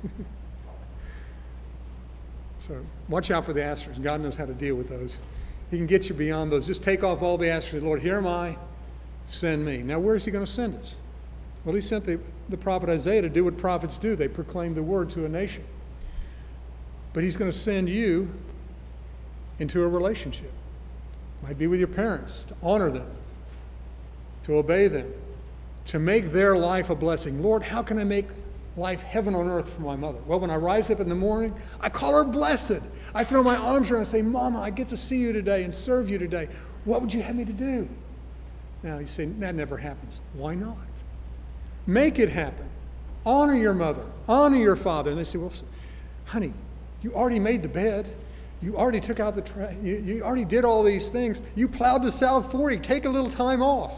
So watch out for the asterisks. God knows how to deal with those. He can get you beyond those. Just take off all the asterisks. Lord, here am I. Send me. Now, where is he going to send us? Well, he sent the prophet Isaiah to do what prophets do. They proclaim the word to a nation. But he's going to send you into a relationship. Might be with your parents, to honor them, to obey them, to make their life a blessing. Lord, how can I make life heaven on earth for my mother? Well, when I rise up in the morning, I call her blessed. I throw my arms around and say, Mama, I get to see you today and serve you today. What would you have me to do? Now, you say, that never happens. Why not? Make it happen. Honor your mother. Honor your father. And they say, well, honey, you already made the bed. You already took out the trash. You already did all these things. You plowed the South 40. Take a little time off.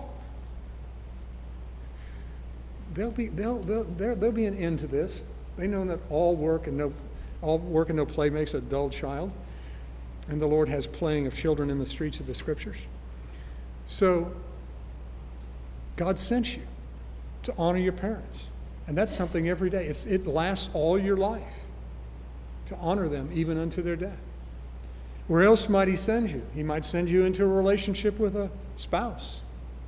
There'll be an end to this. They know that all work and no play makes a dull child. And the Lord has playing of children in the streets of the Scriptures. So God sent you to honor your parents. And that's something every day. It lasts all your life to honor them even unto their death. Where else might he send you? He might send you into a relationship with a spouse.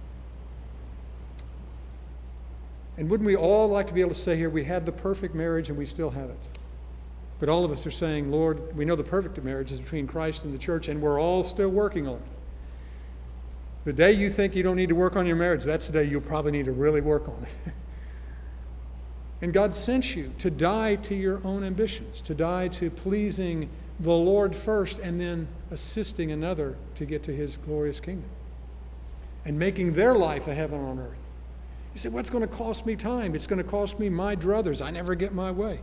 And wouldn't we all like to be able to say here, we had the perfect marriage and we still have it? But all of us are saying, Lord, we know the perfect marriage is between Christ and the church, and we're all still working on it. The day you think you don't need to work on your marriage, that's the day you'll probably need to really work on it. And God sent you to die to your own ambitions, to die to pleasing the Lord first and then assisting another to get to his glorious kingdom and making their life a heaven on earth. You say, what's going to cost me time? It's going to cost me my druthers. I never get my way.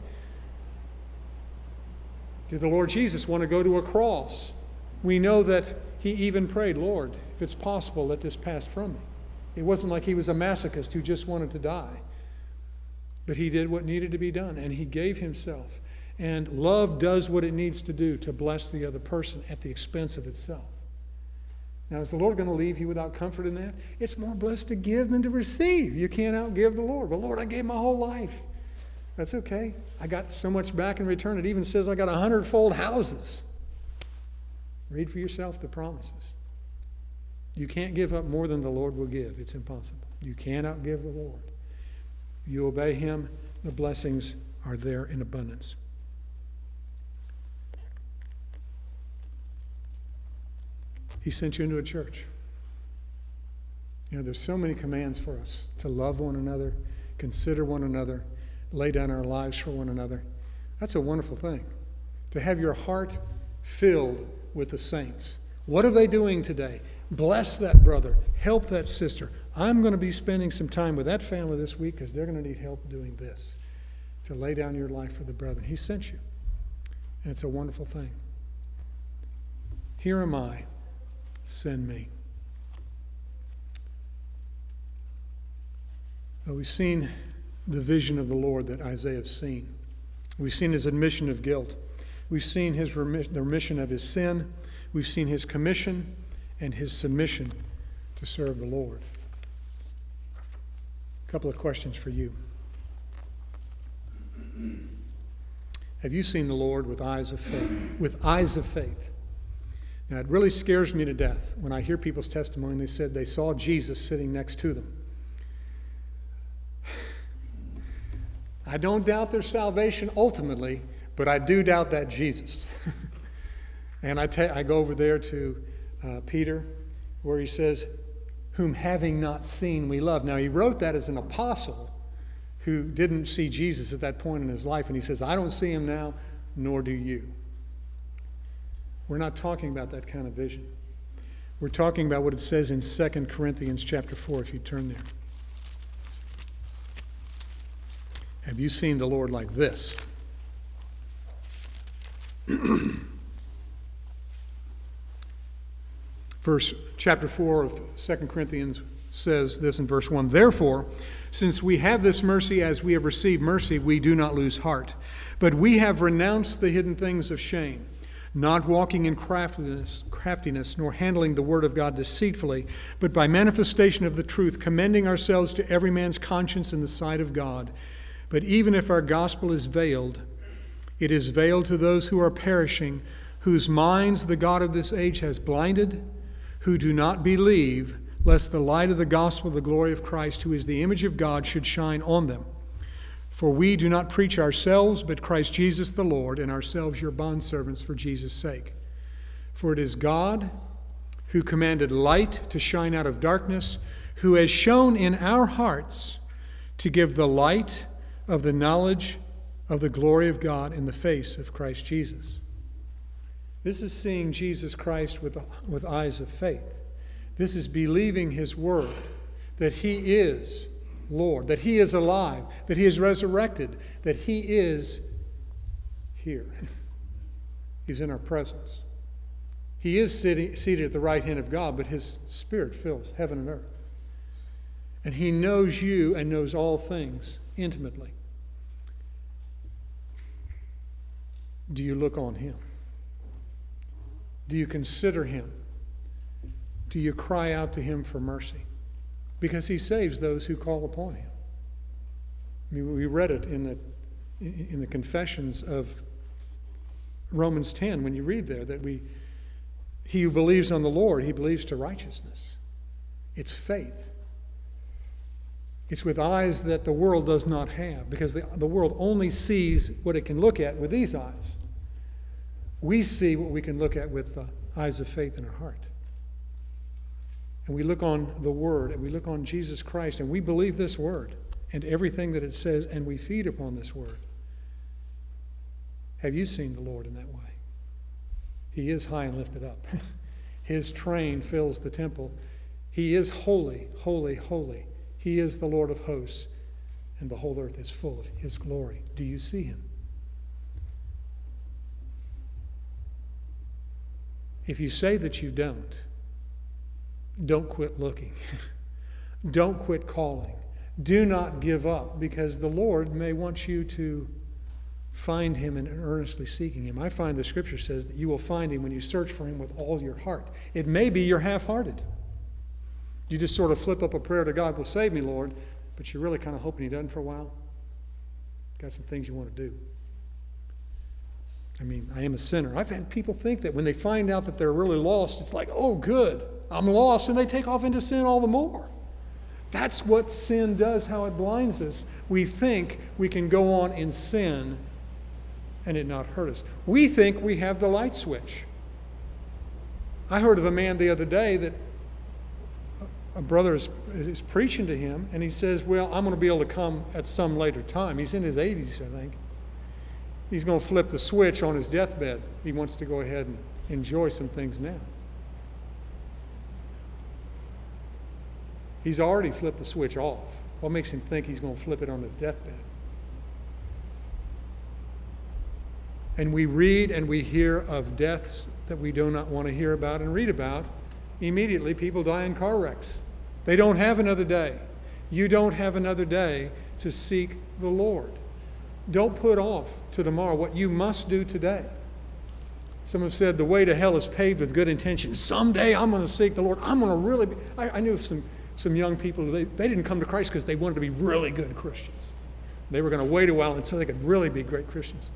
Did the Lord Jesus want to go to a cross? We know that he even prayed, Lord, if it's possible, let this pass from me. It wasn't like he was a masochist who just wanted to die. But he did what needed to be done, and he gave himself. And love does what it needs to do to bless the other person at the expense of itself. Now, is the Lord going to leave you without comfort in that? It's more blessed to give than to receive. You can't outgive the Lord. Well, Lord, I gave my whole life. That's okay. I got so much back in return. It even says I got 100-fold houses. Read for yourself the promises. You can't give up more than the Lord will give. It's impossible. You can't outgive the Lord. You obey him, the blessings are there in abundance. He sent you into a church. You know, there's so many commands for us to love one another, consider one another, lay down our lives for one another. That's a wonderful thing. To have your heart filled with the saints. What are they doing today? Bless that brother. Help that sister. I'm going to be spending some time with that family this week because they're going to need help doing this. To lay down your life for the brethren. He sent you. And it's a wonderful thing. Here am I. Send me. Well, we've seen the vision of the Lord that Isaiah has seen. We've seen his admission of guilt. We've seen the remission of his sin. We've seen his commission and his submission to serve the Lord. A couple of questions for you. Have you seen the Lord with eyes of faith? With eyes of faith. Now, it really scares me to death when I hear people's testimony and they said they saw Jesus sitting next to them. I don't doubt their salvation ultimately, but I do doubt that Jesus. And I go over there to Peter, where he says, whom having not seen we love. Now, he wrote that as an apostle who didn't see Jesus at that point in his life. And he says, I don't see him now, nor do you. We're not talking about that kind of vision. We're talking about what it says in 2 Corinthians chapter 4, if you turn there. Have you seen the Lord like this? Chapter 4 of 2 Corinthians says this in verse 1. Therefore, since we have this mercy as we have received mercy, we do not lose heart. But we have renounced the hidden things of shame, not walking in craftiness, nor handling the word of God deceitfully, but by manifestation of the truth, commending ourselves to every man's conscience in the sight of God. But even if our gospel is veiled, it is veiled to those who are perishing, whose minds the God of this age has blinded, who do not believe, lest the light of the gospel of the glory of Christ, who is the image of God, should shine on them. For we do not preach ourselves, but Christ Jesus the Lord, and ourselves your bondservants for Jesus' sake. For it is God who commanded light to shine out of darkness, who has shown in our hearts to give the light of the knowledge of the glory of God in the face of Christ Jesus. This is seeing Jesus Christ with eyes of faith. This is believing his word, that he is Lord, that he is alive, that he is resurrected, that he is here. He's in our presence. He is seated at the right hand of God, but his Spirit fills heaven and earth. And he knows you and knows all things intimately. Do you look on him? Do you consider him? Do you cry out to him for mercy? Because he saves those who call upon him. I mean, we read it in the confessions of Romans 10 when you read there that he who believes on the Lord, he believes to righteousness. It's faith. It's with eyes that the world does not have, because the world only sees what it can look at with these eyes. We see what we can look at with the eyes of faith in our heart. And we look on the Word, and we look on Jesus Christ, and we believe this Word and everything that it says, and we feed upon this Word. Have you seen the Lord in that way? He is high and lifted up. His train fills the temple. He is holy, holy, holy. He is the Lord of hosts, and the whole earth is full of his glory. Do you see him? If you say that you don't quit looking. Don't quit calling. Do not give up, because the Lord may want you to find him and earnestly seeking him. I find the scripture says that you will find him when you search for him with all your heart. It may be you're half-hearted. You just sort of flip up a prayer to God, well, save me, Lord, but you're really kind of hoping he doesn't for a while. Got some things you want to do. I mean, I am a sinner. I've had people think that when they find out that they're really lost, it's like, oh, good, I'm lost, and they take off into sin all the more. That's what sin does, how it blinds us. We think we can go on in sin and it not hurt us. We think we have the light switch. I heard of a man the other day that a brother is preaching to him, and he says, well, I'm going to be able to come at some later time. He's in his 80s, I think. He's going to flip the switch on his deathbed. He wants to go ahead and enjoy some things now. He's already flipped the switch off. What makes him think he's going to flip it on his deathbed? And we read and we hear of deaths that we do not want to hear about and read about. Immediately, people die in car wrecks. They don't have another day. You don't have another day to seek the Lord. Don't put off to tomorrow what you must do today. Some have said the way to hell is paved with good intentions. Someday I'm going to seek the Lord. I'm going to really be... I knew some young people, they didn't come to Christ because they wanted to be really good Christians. They were going to wait a while until they could really be great Christians.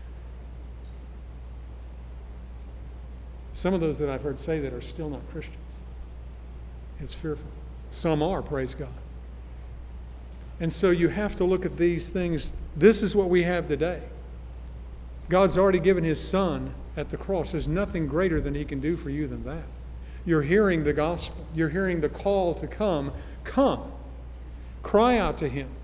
Some of those that I've heard say that are still not Christians. It's fearful. Some are, praise God. And so you have to look at these things. This is what we have today. God's already given his Son at the cross. There's nothing greater than he can do for you than that. You're hearing the gospel. You're hearing the call to come. Come. Cry out to him.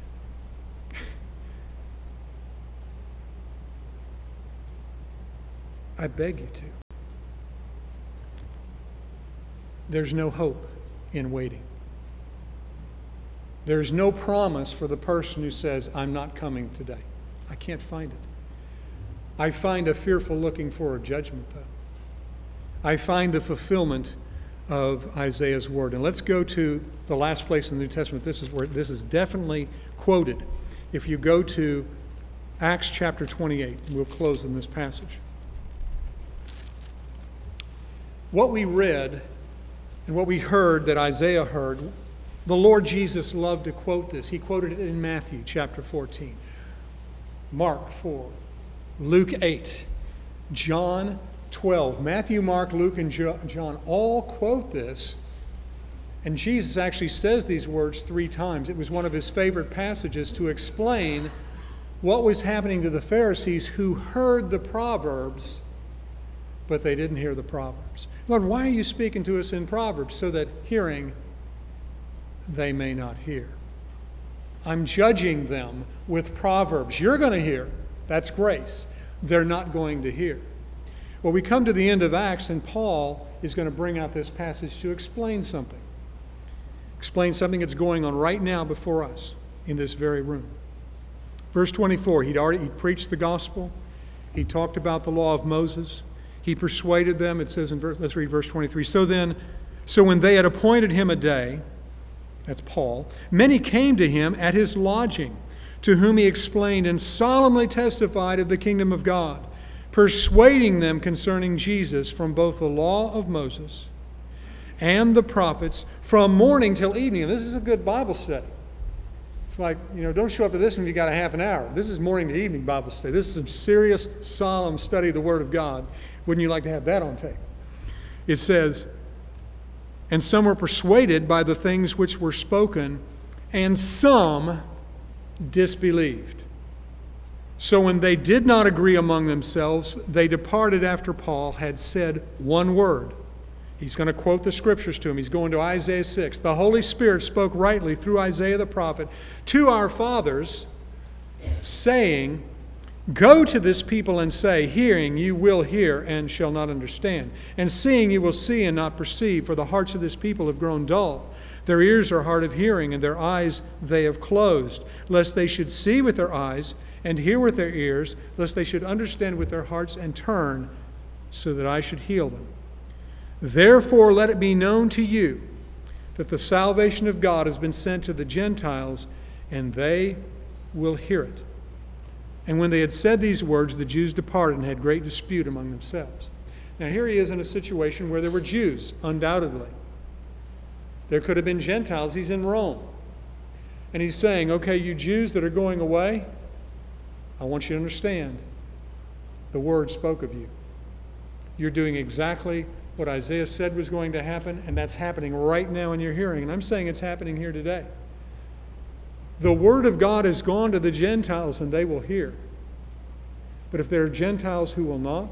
I beg you to. There's no hope in waiting. There's no promise for the person who says, I'm not coming today. I can't find it. I find a fearful looking for a judgment, though. I find the fulfillment of Isaiah's word. And let's go to the last place in the New Testament. This is where this is definitely quoted. If you go to Acts chapter 28, we'll close in this passage. What we read and what we heard that Isaiah heard, the Lord Jesus loved to quote this. He quoted it in Matthew chapter 14, Mark 4, Luke 8, John 12. Matthew, Mark, Luke, and John all quote this, And Jesus actually says these words 3 times. It was one of his favorite passages to explain what was happening to the Pharisees who heard the Proverbs, but they didn't hear the Proverbs. Lord, why are you speaking to us in Proverbs? So that hearing, they may not hear. I'm judging them with Proverbs. You're going to hear. That's grace. They're not going to hear. Well, we come to the end of Acts, and Paul is going to bring out this passage to explain something. Explain something that's going on right now before us in this very room. Verse 24, he'd preached the gospel. He talked about the law of Moses. He persuaded them. It says let's read verse 23. So when they had appointed him a day, that's Paul, many came to him at his lodging, to whom he explained and solemnly testified of the kingdom of God, persuading them concerning Jesus from both the law of Moses and the prophets, from morning till evening. And this is a good Bible study. It's like, don't show up to this when you got a half an hour. This is morning to evening Bible study. This is some serious, solemn study of the Word of God. Wouldn't you like to have that on tape? It says, and some were persuaded by the things which were spoken, and some disbelieved. So when they did not agree among themselves, they departed after Paul had said one word. He's going to quote the scriptures to him. He's going to Isaiah 6. The Holy Spirit spoke rightly through Isaiah the prophet to our fathers, saying, go to this people and say, hearing you will hear and shall not understand, and seeing you will see and not perceive, for the hearts of this people have grown dull. Their ears are hard of hearing, and their eyes they have closed, lest they should see with their eyes and hear with their ears, lest they should understand with their hearts and turn, so that I should heal them. Therefore let it be known to you that the salvation of God has been sent to the Gentiles, and they will hear it. And when they had said these words, the Jews departed and had great dispute among themselves. Now here he is in a situation where there were Jews, undoubtedly. There could have been Gentiles. He's in Rome. And he's saying, okay, you Jews that are going away, I want you to understand, the word spoke of you. You're doing exactly what Isaiah said was going to happen, and that's happening right now in your hearing. And I'm saying it's happening here today. The word of God has gone to the Gentiles, and they will hear. But if there are Gentiles who will not,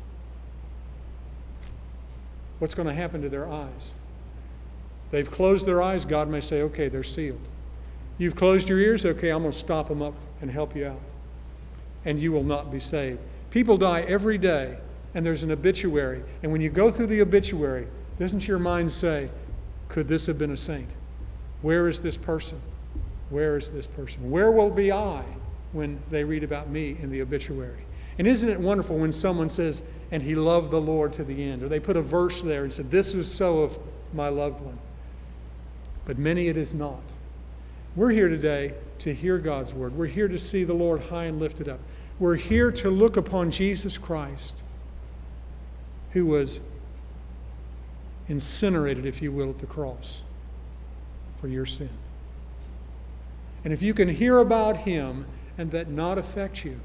what's going to happen to their eyes? They've closed their eyes. God may say, okay, they're sealed. You've closed your ears. Okay, I'm going to stop them up and help you out. And you will not be saved. People die every day, and there's an obituary. And when you go through the obituary, doesn't your mind say, could this have been a saint? Where is this person? Where is this person? Where will be I when they read about me in the obituary? And isn't it wonderful when someone says, and he loved the Lord to the end, or they put a verse there and said, this was so of my loved one. But many it is not. We're here today to hear God's word. We're here to see the Lord high and lifted up. We're here to look upon Jesus Christ, who was incinerated, if you will, at the cross for your sin. And if you can hear about him and that not affect you,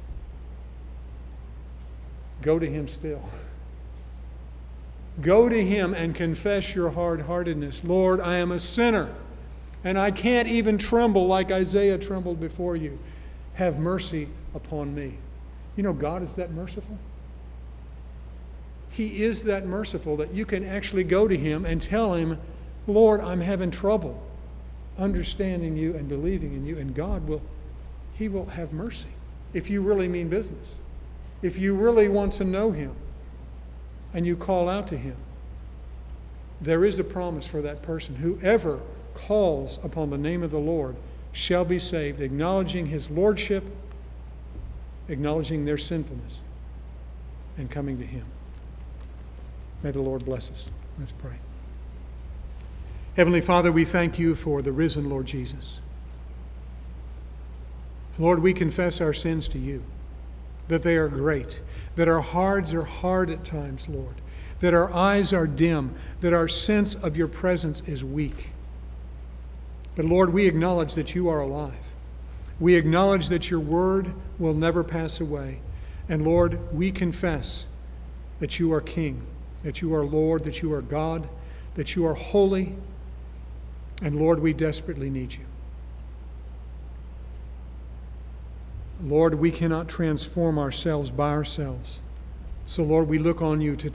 go to him still. Go to him and confess your hard-heartedness. Lord, I am a sinner, and I can't even tremble like Isaiah trembled before you. Have mercy upon me. You know, God is that merciful. He is that merciful that you can actually go to him and tell him, Lord, I'm having trouble understanding you and believing in you, and God will have mercy if you really mean business. If you really want to know him and you call out to him, there is a promise for that person. Whoever calls upon the name of the Lord shall be saved, acknowledging his lordship, acknowledging their sinfulness, and coming to him. May the Lord bless us. Let's pray. Heavenly Father, we thank you for the risen Lord Jesus. Lord, we confess our sins to you, that they are great, that our hearts are hard at times, Lord, that our eyes are dim, that our sense of your presence is weak. But Lord, we acknowledge that you are alive. We acknowledge that your word will never pass away. And Lord, we confess that you are King, that you are Lord, that you are God, that you are holy, And Lord, we desperately need you. Lord, we cannot transform ourselves by ourselves. So Lord, we look on you to